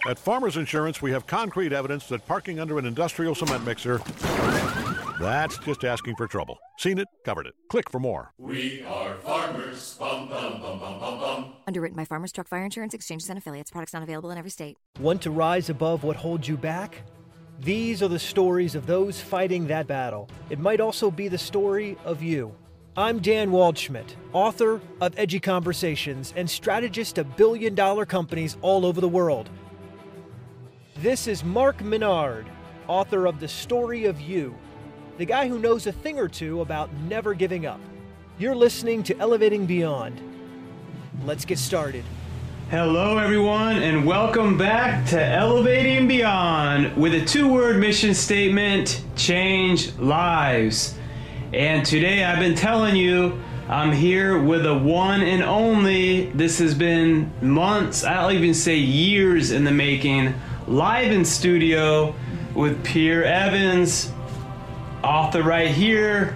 At Farmers Insurance, we have concrete evidence that parking under an industrial cement mixer, that's just asking for trouble. Seen it, covered it. Click for more. We are farmers. Bum, bum, bum, bum, bum, bum. Underwritten by Farmers Truck Fire Insurance Exchanges and Affiliates. Products not available in every state. Want to rise above what holds you back? These are the stories of those fighting that battle. It might also be the story of you. I'm Dan Waldschmidt, author of Edgy Conversations and strategist of billion-dollar companies all over the world. This is Mark Menard, author of The Story of You, the guy who knows a thing or two about never giving up. You're listening to Elevating Beyond. Let's get started. Hello, everyone, and welcome back to Elevating Beyond with a two-word mission statement: change lives. And today I've been telling you I'm here with a one and only. This has been months, I'll even say years in the making, live in studio with Pierre Evans, author right here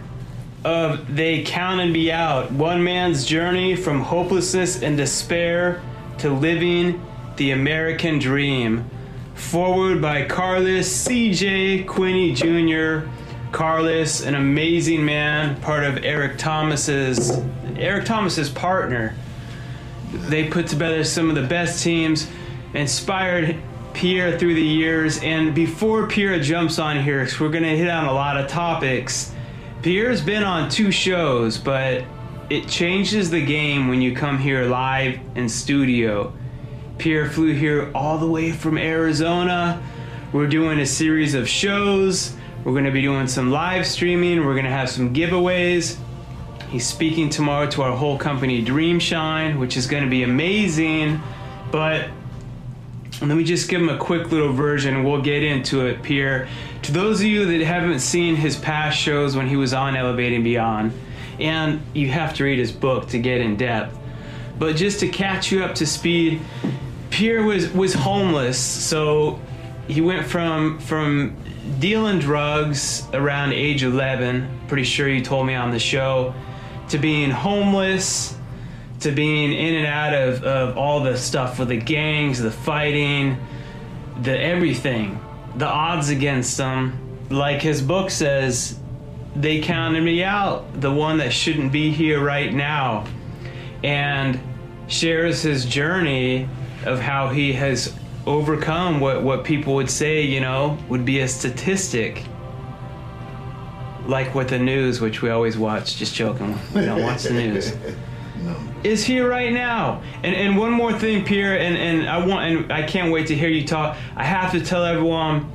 of They Counted Me Out, one man's journey from hopelessness and despair to living the American dream. Forward by Carlos C.J. Quinney Jr. Carlos, an amazing man, part of Eric Thomas's partner. They put together some of the best teams, inspired Pierre through the years. And before Pierre jumps on here, because we're going to hit on a lot of topics, Pierre's been on 2 shows, but it changes the game when you come here live in studio. Pierre flew here all the way from Arizona. We're doing a series of shows. We're going to be doing some live streaming. We're going to have some giveaways. He's speaking tomorrow to our whole company, Dreamshine, which is going to be amazing. But let me just give him a quick little version. We'll get into it, Pierre. To those of you that haven't seen his past shows when he was on Elevating Beyond, and you have to read his book to get in depth, but just to catch you up to speed, Pierre was homeless. So he went from dealing drugs around age 11, pretty sure you told me on the show, to being homeless, to being in and out of all the stuff with the gangs, the fighting, the everything, the odds against him. Like his book says, they counted me out, the one that shouldn't be here right now, and shares his journey of how he has overcome what people would say, you know, would be a statistic. Like with the news, which we always watch, just joking, we don't watch the news. No. Is here right now. And one more thing, Pierre, and I can't wait to hear you talk. I have to tell everyone,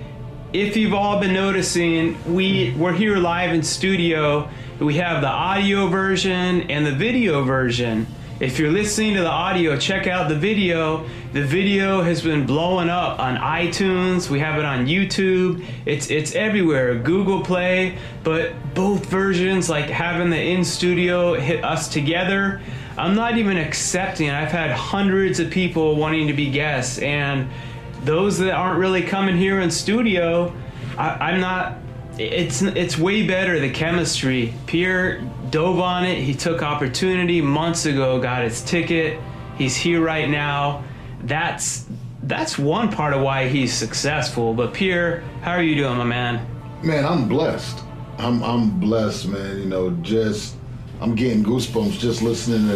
if you've all been noticing, we're here live in studio. We have the audio version and the video version. If you're listening to the audio, check out the video. The video has been blowing up on iTunes. We have it on YouTube. It's everywhere, Google Play. But both versions, like having the in-studio hit us together, I'm not even accepting. I've had hundreds of people wanting to be guests, and those that aren't really coming here in studio, I'm not. It's way better, the chemistry. Pierre dove on it. He took opportunity months ago, got his ticket. He's here right now. That's one part of why he's successful. But Pierre, how are you doing, my man? Man, I'm blessed. I'm blessed, man. You know, I'm getting goosebumps just listening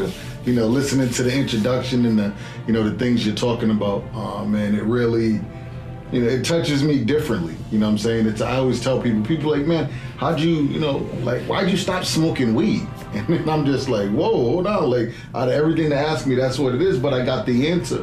to the introduction and the things you're talking about. Man, it really, it touches me differently. You know what I'm saying? I always tell people like, man, why'd you stop smoking weed? And I'm just like, whoa, hold on. Like, out of everything to ask me, that's what it is. But I got the answer.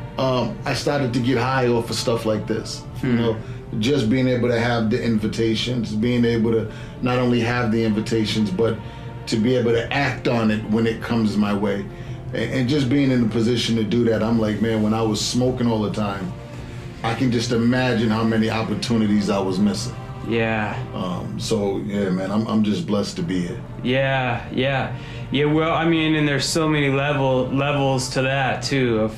I started to get high off of stuff like this. Just being able to have the invitations, being able to not only have the invitations, but to be able to act on it when it comes my way. And just being in the position to do that, I'm like, man, when I was smoking all the time, I can just imagine how many opportunities I was missing. Yeah. So yeah, man, I'm just blessed to be here. Yeah. Well, I mean, and there's so many levels to that too.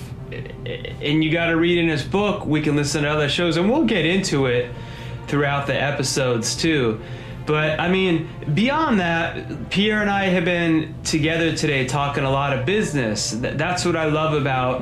And you got to read in his book. We can listen to other shows, and we'll get into it throughout the episodes too. But I mean, beyond that, Pierre and I have been together today talking a lot of business. That's what I love about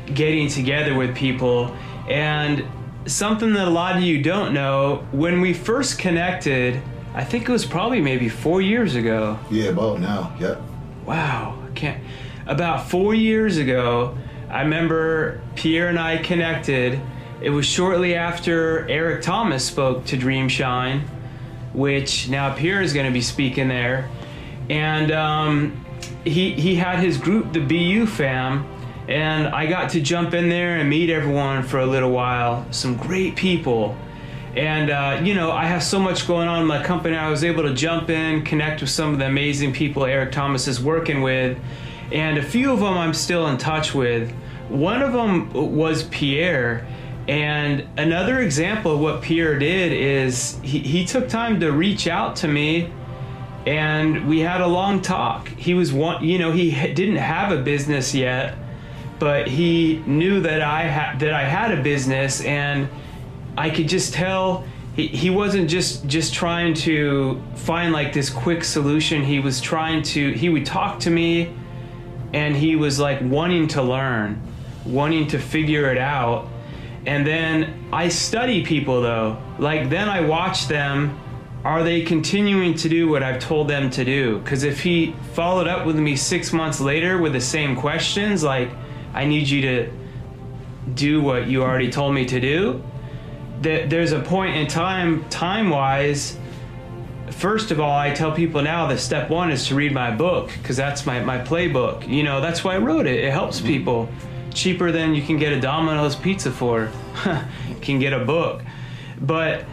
getting together with people. And something that a lot of you don't know, when we first connected, I think it was probably maybe 4 years ago. Yeah, about now, yep. Wow, about 4 years ago, I remember Pierre and I connected. It was shortly after Eric Thomas spoke to Dream Shine, which now Pierre is going to be speaking there. And he had his group, the BU fam, and I got to jump in there and meet everyone for a little while. Some great people. And, I have so much going on in my company. I was able to jump in, connect with some of the amazing people Eric Thomas is working with. And a few of them I'm still in touch with. One of them was Pierre. And another example of what Pierre did is he took time to reach out to me, and we had a long talk. He was he didn't have a business yet, but he knew that I had a business, and I could just tell he wasn't just trying to find like this quick solution. He would talk to me, and he was like wanting to learn, wanting to figure it out. And then I study people though. Like then I watch them. Are they continuing to do what I've told them to do? Because if he followed up with me 6 months later with the same questions, like, I need you to do what you already told me to do, there's a point in time-wise, first of all, I tell people now that step one is to read my book, because that's my playbook. That's why I wrote it. It helps people. Cheaper than you can get a Domino's pizza for. You can get a book. But,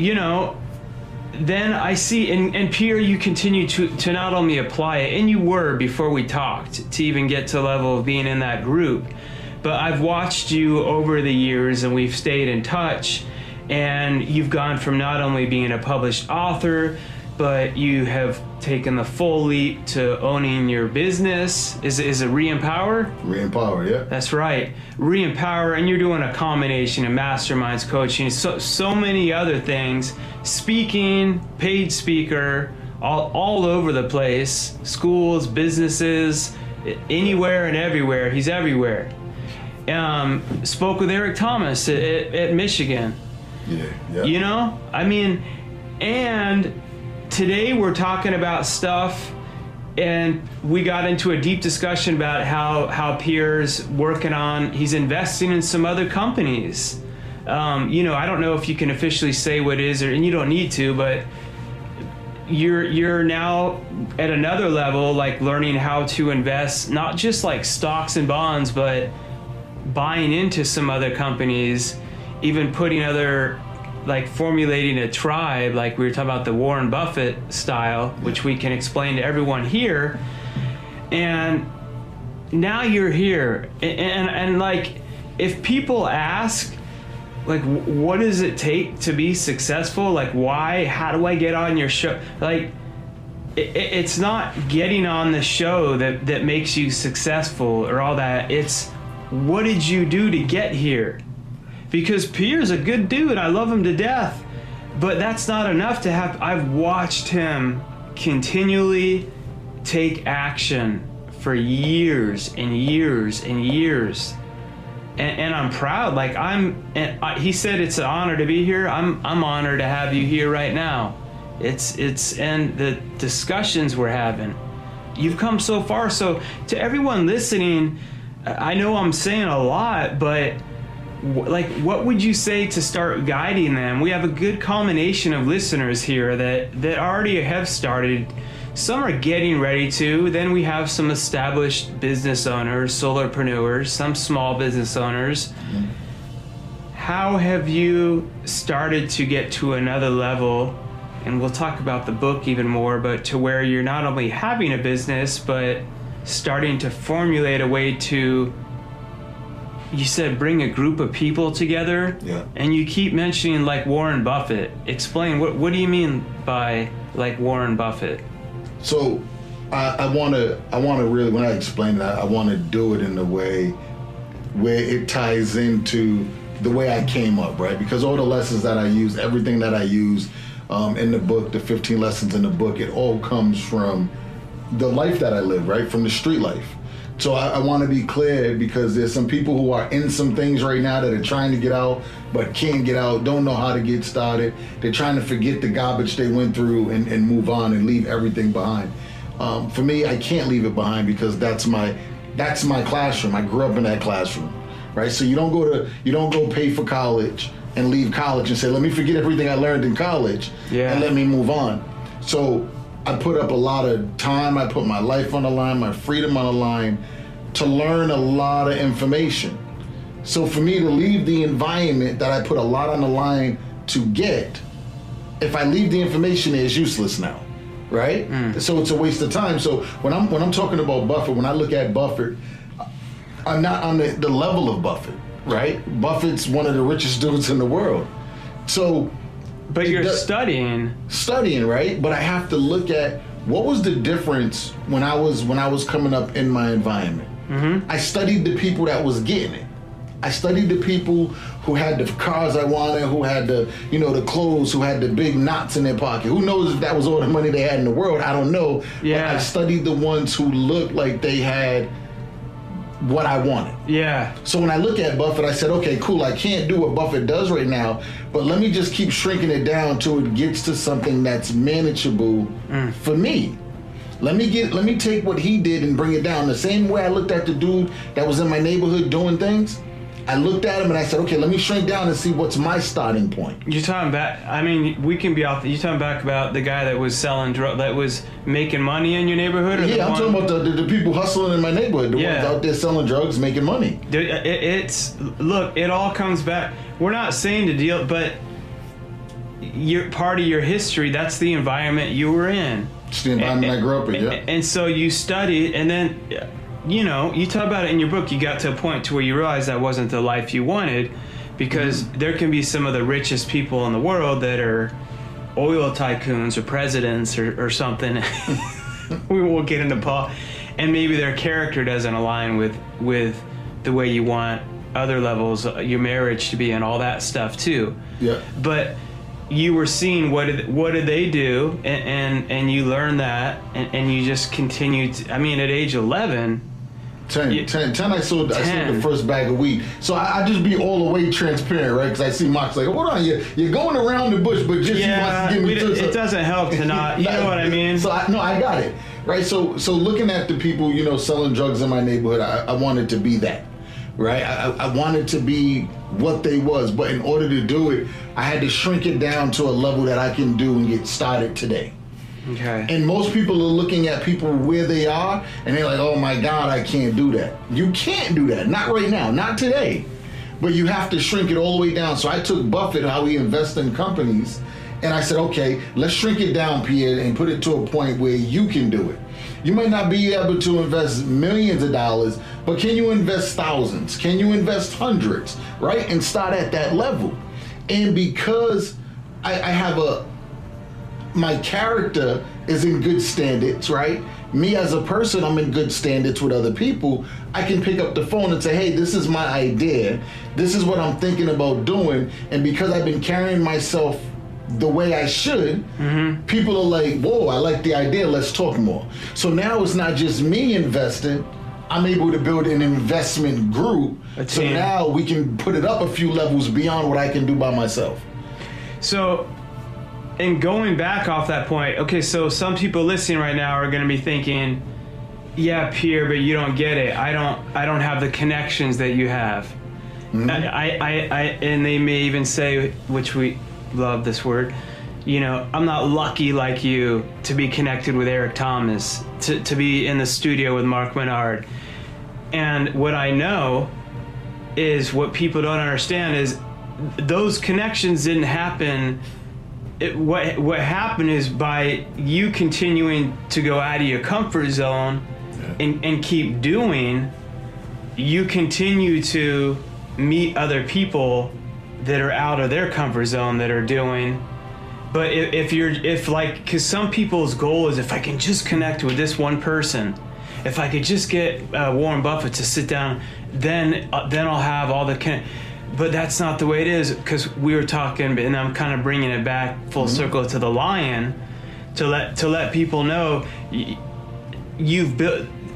then I see, and Pierre, you continue to not only apply it, and you were before we talked, to even get to the level of being in that group, but I've watched you over the years, and we've stayed in touch, and you've gone from not only being a published author, but you have taken the full leap to owning your business. Is it Re-Empower? Re-Empower, yeah. That's right. Re-Empower, and you're doing a combination of masterminds, coaching, so many other things. Speaking, paid speaker, all over the place. Schools, businesses, anywhere and everywhere. He's everywhere. Spoke with Eric Thomas at Michigan. Yeah. And today we're talking about stuff, and we got into a deep discussion about how Pierre's working on, he's investing in some other companies. I don't know if you can officially say what it is, and you don't need to, but you're now at another level, like learning how to invest, not just like stocks and bonds, but buying into some other companies, even putting other, like formulating a tribe, like we were talking about the Warren Buffett style, which we can explain to everyone here. And now you're here. And like, if people ask, like, what does it take to be successful? Like, why? How do I get on your show? Like, it's not getting on the show that makes you successful or all that. It's what did you do to get here? Because Pierre's a good dude. I love him to death. But that's not enough to have. I've watched him continually take action for years and years and years. And I'm proud. Like he said it's an honor to be here. I'm honored to have you here right now. And the discussions we're having. You've come so far. So to everyone listening, I know I'm saying a lot, but like, what would you say to start guiding them? We have a good combination of listeners here that already have started. Some are getting ready to. Then we have some established business owners, solopreneurs, some small business owners. Mm-hmm. How have you started to get to another level? And we'll talk about the book even more, but to where you're not only having a business, but starting to formulate a way to, you said bring a group of people together. Yeah. And you keep mentioning like Warren Buffett. Explain, what do you mean by like Warren Buffett? So I want to really, when I explain that, I want to do it in a way where it ties into the way I came up, right? Because all the lessons that I use, everything that I use in the book, the 15 lessons in the book, it all comes from the life that I live, right? From the street life So I want to be clear, because there's some people who are in some things right now that are trying to get out but can't get out, don't know how to get started. They're trying to forget the garbage they went through and move on and leave everything behind. For me, I can't leave it behind, because that's my classroom. I grew up in that classroom, right? So you don't go pay for college and leave college and say, let me forget everything I learned in college and let me move on. So I put up a lot of time. I put my life on the line, my freedom on the line, to learn a lot of information. So for me to leave the environment that I put a lot on the line to get, if I leave the information there, it's useless now, right? So it's a waste of time. So when I'm talking about Buffett, when I look at Buffett, I'm not on the level of Buffett, right? Buffett's one of the richest dudes in the world. So, but you're studying, right? But I have to look at what was the difference when I was coming up in my environment. I studied the people that was getting it. I studied the people who had the cars I wanted, who had the clothes, who had the big knots in their pocket. Who knows if that was all the money they had in the world? I don't know. Yeah. But I studied the ones who looked like they had what I wanted. Yeah. So when I look at Buffett, I said, okay, cool, I can't do what Buffett does right now, but let me just keep shrinking it down till it gets to something that's manageable for me. Let me take what he did and bring it down. The same way I looked at the dude that was in my neighborhood doing things, I looked at him and I said, okay, let me shrink down and see what's my starting point. You're talking about, I mean, we can be off, you're talking back about the guy that was selling drugs, that was making money in your neighborhood? Or yeah, I'm talking about the people hustling in my neighborhood, the ones out there selling drugs, making money. Look, it all comes back. We're not saying to deal, but you're part of your history, that's the environment you were in. It's the environment I grew up in, yeah. And so you studied, and then, you talk about it in your book, you got to a point to where you realized that wasn't the life you wanted, because there can be some of the richest people in the world that are oil tycoons or presidents or something. We won't get into and maybe their character doesn't align with the way you want other levels, your marriage to be, and all that stuff too. Yeah. But you were seeing what did they do, and you learned that, and you just continued. At age 11, 10 I sold the first bag of weed. So I just be all the way transparent, right? Because I see Mark's like, hold on, you're going around the bush, but just he wants to give me it doesn't help to not, you know what I mean? So I got it, right? So looking at the people, selling drugs in my neighborhood, I wanted to be that. Right, I wanted to be what they was, but in order to do it, I had to shrink it down to a level that I can do and get started today. Okay. And most people are looking at people where they are, and they're like, "Oh my God, I can't do that." You can't do that, not right now, not today. But you have to shrink it all the way down. So I took Buffett, how he invests in companies, and I said, "Okay, let's shrink it down, Pierre, and put it to a point where you can do it." You might not be able to invest millions of dollars, but can you invest thousands? Can you invest hundreds, right? And start at that level. And because I have my character is in good standards, right? Me as a person, I'm in good standards with other people. I can pick up the phone and say, hey, this is my idea. This is what I'm thinking about doing. And because I've been carrying myself the way I should, people are like, whoa, I like the idea, let's talk more. So now it's not just me investing, I'm able to build an investment group. So now we can put it up a few levels beyond what I can do by myself. So, and going back off that point, okay, so some people listening right now are going to be thinking, yeah, Pierre, but you don't get it. I don't have the connections that you have. And they may even say, which we love this word, I'm not lucky like you to be connected with Eric Thomas, to be in the studio with Mark Menard. And what I know is, what people don't understand is those connections didn't happen. What happened is, by you continuing to go out of your comfort zone and keep doing, you continue to meet other people that are out of their comfort zone that are doing. But because some people's goal is, if I can just connect with this one person, if I could just get Warren Buffett to sit down, then I'll have all the but that's not the way it is, because we were talking, and I'm kind of bringing it back full circle to the lion, to let people know you've built.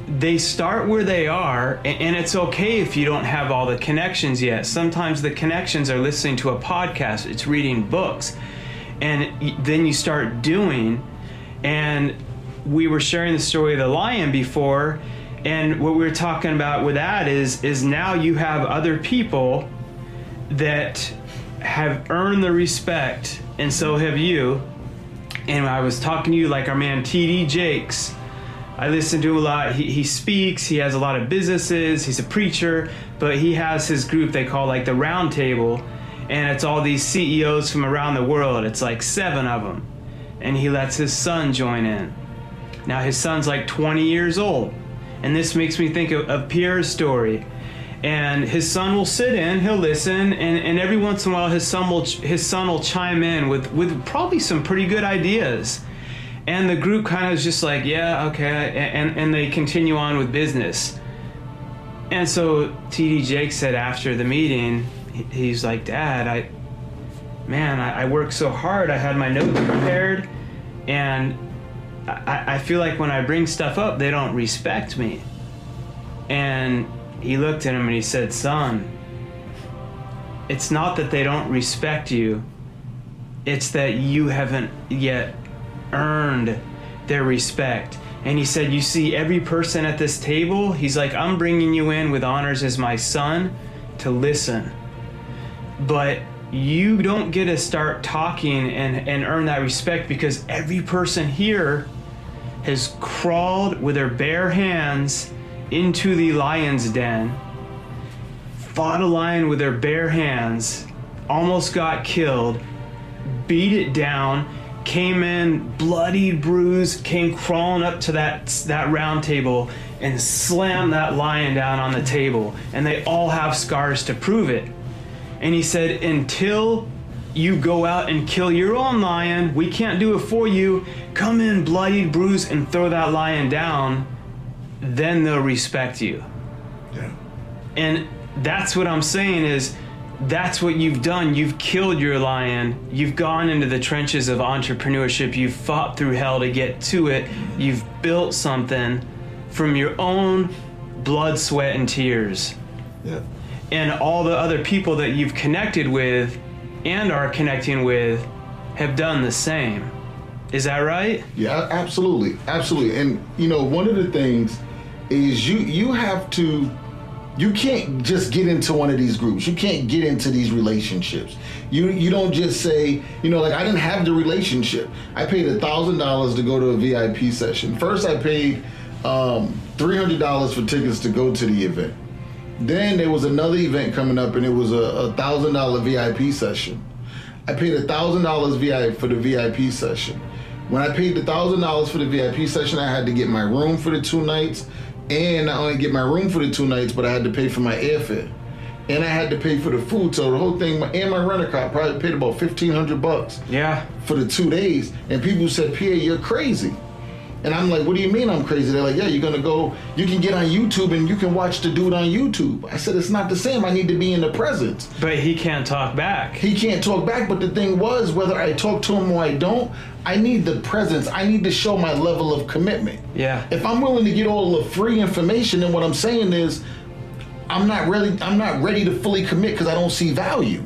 they start where they are, and it's okay if you don't have all the connections yet. Sometimes the connections are listening to a podcast, it's reading books, and then you start doing. And we were sharing the story of the lion before, and what we were talking about with that is now you have other people that have earned the respect, and so have you. And I was talking to you like our man T.D. Jakes. I listen to him a lot. He speaks. He has a lot of businesses. He's a preacher, but he has his group they call like the Round Table, and it's all these CEOs from around the world. It's like 7 of them, and he lets his son join in. Now his son's like 20 years old, and this makes me think of Pierre's story. And his son will sit in, he'll listen, and every once in a while his son will chime in with probably some pretty good ideas. And the group kind of is just like, yeah, okay, and they continue on with business. And so T.D. Jakes said after the meeting, he's like, Dad, I worked so hard, I had my notes prepared, and I feel like when I bring stuff up, they don't respect me. And he looked at him and he said, son, it's not that they don't respect you, it's that you haven't yet earned their respect. And he said, you see every person at this table, he's like, I'm bringing you in with honors as my son to listen, but you don't get to start talking and earn that respect, because every person here has crawled with their bare hands into the lion's den, fought a lion with their bare hands, almost got killed, beat it down, came in bloodied, bruised, came crawling up to that round table and slammed that lion down on the table, and they all have scars to prove it. And he said, until you go out and kill your own lion, we can't do it for you, come in bloodied, bruised, and throw that lion down, then they'll respect you. Yeah. And that's what I'm saying is, that's what you've done. You've killed your lion. You've gone into the trenches of entrepreneurship. You've fought through hell to get to it. You've built something from your own blood, sweat, and tears. Yeah. And all the other people that you've connected with and are connecting with have done the same. Is that right? Yeah, absolutely. Absolutely. And, one of the things is you have to, you can't just get into one of these groups. You can't get into these relationships. You don't just say, like I didn't have the relationship. I paid $1,000 to go to a VIP session. First I paid $300 for tickets to go to the event. Then there was another event coming up, and it was a $1,000 VIP session. I paid $1,000 for the VIP session. When I paid the $1,000 for the VIP session, I had to get my room for the 2 nights, and not only get my room for the 2 nights, but I had to pay for my airfare, and I had to pay for the food. So the whole thing, and my rent a car, probably paid about $1,500. Yeah. For the 2 days, and people said, Pierre, you're crazy. And I'm like, what do you mean I'm crazy? They're like, yeah, you're gonna go, you can get on YouTube and you can watch the dude on YouTube. I said, it's not the same. I need to be in the presence. But he can't talk back. He can't talk back, but the thing was, whether I talk to him or I don't, I need the presence. I need to show my level of commitment. Yeah. If I'm willing to get all the free information, then what I'm saying is, I'm not ready to fully commit because I don't see value.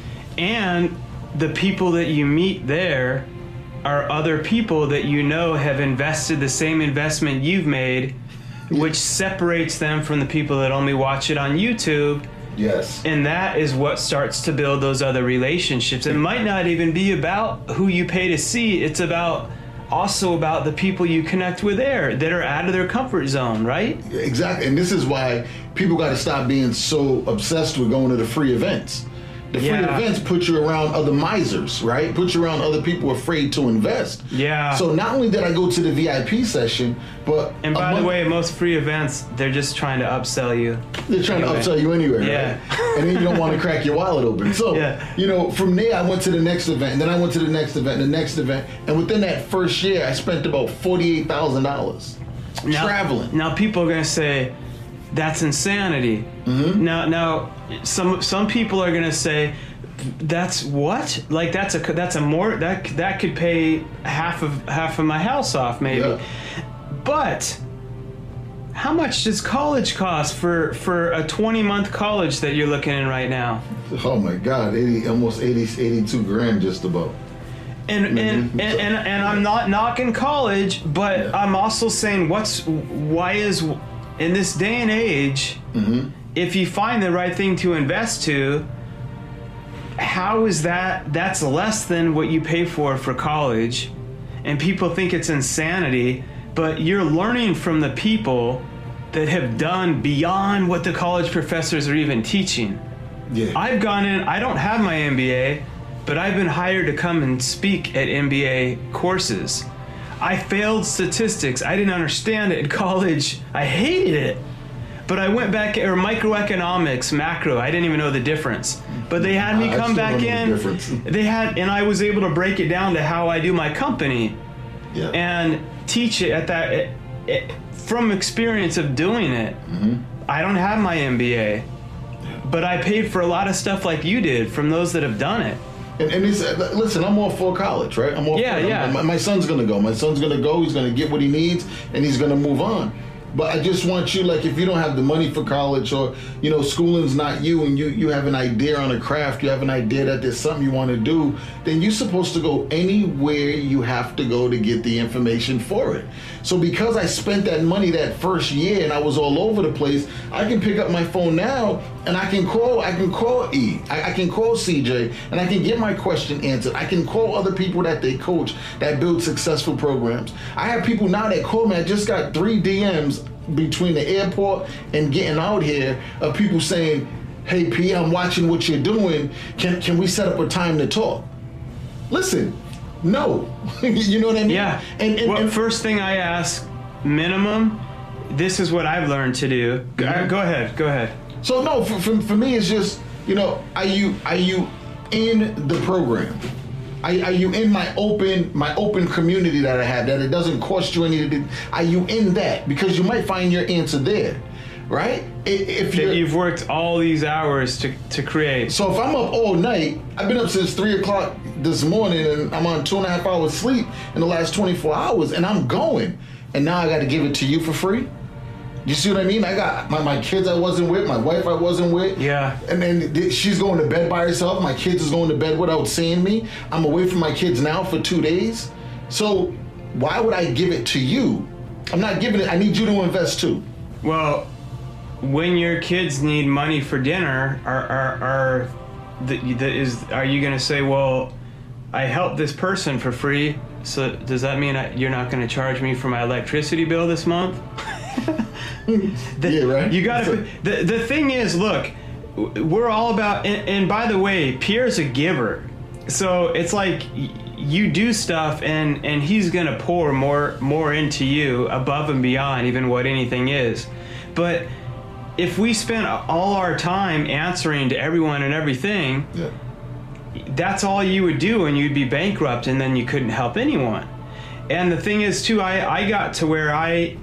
And the people that you meet there are other people that have invested the same investment you've made, which separates them from the people that only watch it on YouTube. Yes. And that is what starts to build those other relationships. It might not even be about who you pay to see. It's also about the people you connect with there that are out of their comfort zone, right? Exactly. And this is why people got to stop being so obsessed with going to the free events. The free events put you around other misers, right? Put you around other people afraid to invest. Yeah. So not only did I go to the VIP session, but... And by the way, most free events, they're just trying to upsell you. They're trying to upsell you anyway, yeah. Right? And then you don't want to crack your wallet open. So, from there, I went to the next event, and then I went to the next event, and the next event. And within that first year, I spent about $48,000 traveling. Now, people are going to say, that's insanity. Mm-hmm. Now, some people are going to say, that's what? Like that's a more that could pay half of my house off maybe. Yeah. But How much does college cost for a 20-month college that you're looking in right now? Oh my God, almost 82 grand just about. And I'm not knocking college, but I'm also saying why is in this day and age, if you find the right thing to invest to, how is that's less than what you pay for college, and people think it's insanity, but you're learning from the people that have done beyond what the college professors are even teaching. Yeah. I've gone in, I don't have my MBA, but I've been hired to come and speak at MBA courses. I failed statistics. I didn't understand it in college. I hated it. But I went back, or microeconomics, macro, I didn't even know the difference. But they had me come back in. And I was able to break it down to how I do my company. Yeah. And teach it from experience of doing it. I don't have my MBA, but I paid for a lot of stuff like you did from those that have done it. And he said, listen, I'm all for college, right? I'm all for it. My son's going to go. My son's going to go. He's going to get what he needs, and he's going to move on. But I just want you, like, if you don't have the money for college, or, you know, schooling's not you, and you have an idea on a craft, you have an idea that there's something you want to do, then you're supposed to go anywhere you have to go to get the information for it. So because I spent that money that first year and I was all over the place, I can pick up my phone now and I can call E, I can call CJ, and I can get my question answered. I can call other people that they coach that build successful programs. I have people now that call me. I just got 3 DMs between the airport and getting out here of people saying, hey P, I'm watching what you're doing. Can we set up a time to talk? Listen, no. You know what I mean? Yeah. And first thing I ask, minimum, this is what I've learned to do. Go ahead. So no, for me, it's just, you know, are you in the program? Are you in my open community that I have, that it doesn't cost you anything? Are you in that? Because you might find your answer there, right? If you've worked all these hours to create. So if I'm up all night, I've been up since 3 o'clock this morning, and I'm on 2.5 hours sleep in the last 24 hours, and I'm going, and now I got to give it to you for free? You see what I mean? I got my kids I wasn't with, my wife I wasn't with. Yeah. And then she's going to bed by herself. My kids is going to bed without seeing me. I'm away from my kids now for 2 days. So why would I give it to you? I'm not giving it. I need you to invest too. Well, when your kids need money for dinner, are you going to say, well, I helped this person for free, so does that mean you're not going to charge me for my electricity bill this month? Yeah, right. You got to. The thing is, look, we're all about. And by the way, Pierre's a giver, so it's like you do stuff, and he's gonna pour more into you above and beyond even what anything is. But if we spent all our time answering to everyone and everything, that's all you would do, and you'd be bankrupt, and then you couldn't help anyone. And the thing is, too, I got to where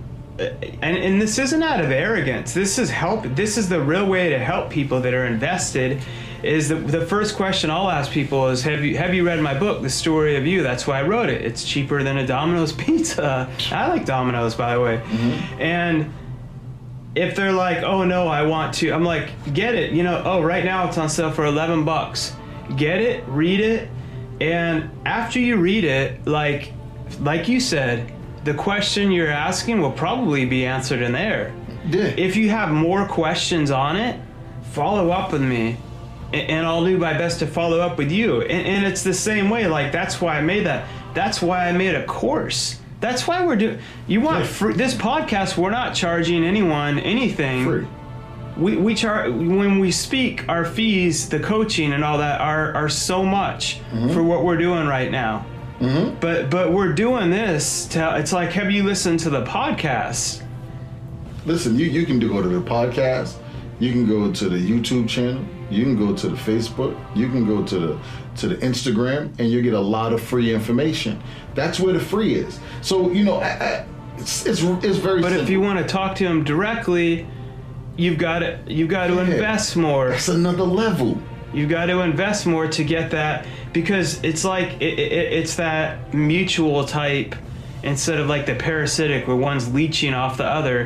and this isn't out of arrogance. This is help. This is the real way to help people that are invested. Is the first question I'll ask people is, have you read my book, The Story of You? That's why I wrote it. It's cheaper than a Domino's pizza. I like Domino's, by the way. And if they're like, oh no, I want to, I'm like, get it. You know, oh, right now it's on sale for $11. Get it, read it, and after you read it, like you said, the question you're asking will probably be answered in there. Yeah. If you have more questions on it, follow up with me, and I'll do my best to follow up with you. And it's the same way. Like, that's why I made that. That's why I made a course. That's why we're doing. You want free, this podcast? We're not charging anyone anything. Free. We charge when we speak. Our fees, the coaching, and all that are so much for what we're doing right now. But we're doing this it's like, have you listened to the podcast? Listen, you can go to the podcast, you can go to the YouTube channel, you can go to the Facebook, you can go to the Instagram, and you get a lot of free information. That's where the free is. So, you know, it's very But simple. if you want to talk to him directly, you've got to invest more. That's another level. You've got to invest more to get that, because it's like it's that mutual type instead of like the parasitic where one's leeching off the other.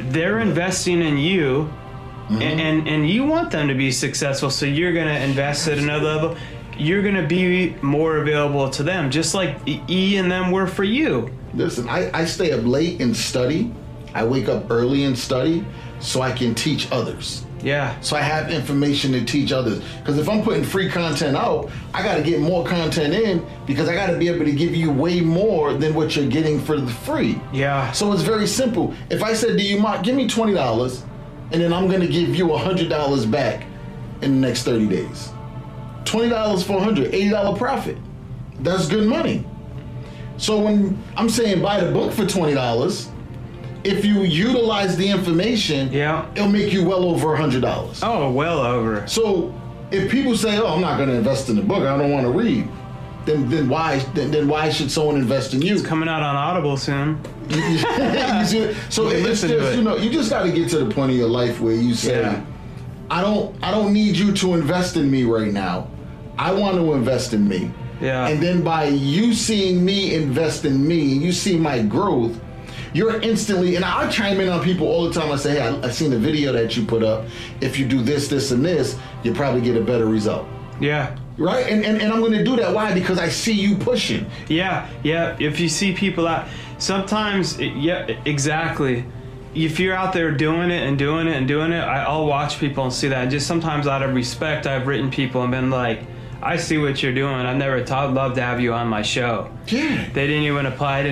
they're investing in you, and you want them to be successful, so you're going to invest at another level. You're going to be more available to them, just like E and them were for you. Listen, I stay up late and study. I wake up early and study so I can teach others. Yeah. So I have information to teach others. Because if I'm putting free content out, I got to get more content in because I got to be able to give you way more than what you're getting for the free. Yeah. So it's very simple. If I said to you, Mark, give me $20, and then I'm going to give you $100 back in the next 30 days. $20 for $100, $80 profit. That's good money. So when I'm saying buy the book for $20, if you utilize the information, it'll make you well over $100. Oh, well over. So if people say, "Oh, I'm not going to invest in the book. I don't want to read," then why should someone invest in you? It's coming out on Audible soon. You see, so it's just, you just got to get to the point of your life where you say, I don't need you to invest in me right now. I want to invest in me. Yeah. And then by you seeing me invest in me, and you see my growth, you're instantly, and I chime in on people all the time. I say, hey, I seen the video that you put up. If you do this, this, and this, you'll probably get a better result. Yeah. Right? And I'm going to do that. Why? Because I see you pushing. Yeah. If you see people out, sometimes, exactly. If you're out there doing it, I'll watch people and see that. And just sometimes out of respect, I've written people and been like, I see what you're doing. I've never love to have you on my show. Yeah. They didn't even apply.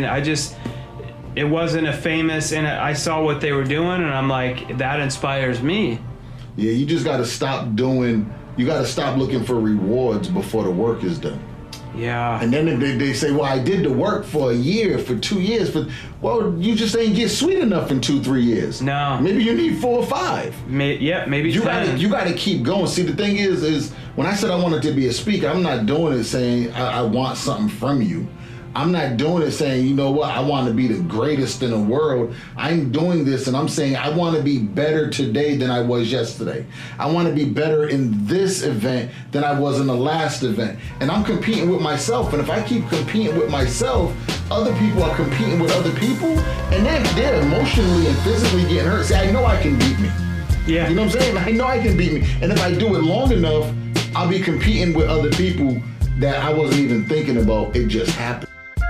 It wasn't a famous, and I saw what they were doing, and I'm like, that inspires me. Yeah, you just got to stop looking for rewards before the work is done. Yeah. And then they say, well, I did the work for a year, for 2 years. Well, you just ain't get sweet enough in 2-3 years. No. Maybe you need 4 or 5. Maybe 10. You got to keep going. See, the thing is when I said I wanted to be a speaker, I'm not doing it saying I want something from you. I'm not doing it saying, you know what, I want to be the greatest in the world. I'm doing this and I'm saying I want to be better today than I was yesterday. I want to be better in this event than I was in the last event. And I'm competing with myself. And if I keep competing with myself, other people are competing with other people, and they're emotionally and physically getting hurt. See, I know I can beat me. Yeah. You know what I'm saying? I know I can beat me. And if I do it long enough, I'll be competing with other people that I wasn't even thinking about. It just happened.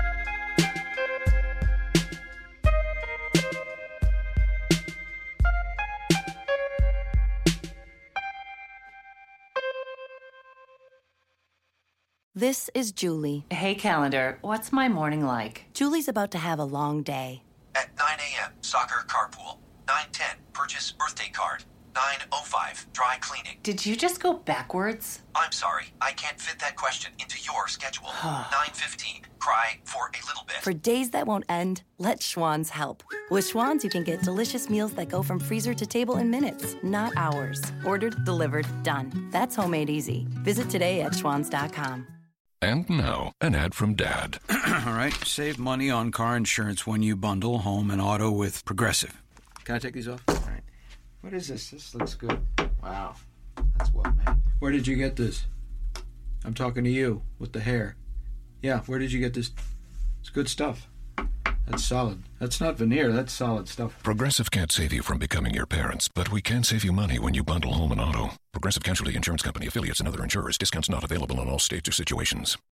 This is Julie. Hey, calendar. What's my morning like? Julie's about to have a long day. At 9 a.m., soccer carpool. 9:10, purchase birthday card. 9:05, dry cleaning. Did you just go backwards? I'm sorry, I can't fit that question into your schedule. 9:15, cry for a little bit. For days that won't end, let Schwann's help. With Schwann's, you can get delicious meals that go from freezer to table in minutes, not hours. Ordered, delivered, done. That's homemade easy. Visit today at schwanns.com. And now, an ad from Dad. All right, save money on car insurance when you bundle home and auto with Progressive. Can I take these off? All right. What is this? This looks good. Wow. That's well made. Where did you get this? I'm talking to you with the hair. Yeah, where did you get this? It's good stuff. That's solid. That's not veneer. That's solid stuff. Progressive can't save you from becoming your parents, but we can save you money when you bundle home and auto. Progressive Casualty Insurance Company, affiliates, and other insurers. Discounts not available in all states or situations.